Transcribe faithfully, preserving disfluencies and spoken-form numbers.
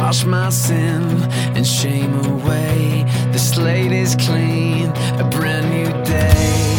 wash my sin and shame away. The slate is clean, a brand new day.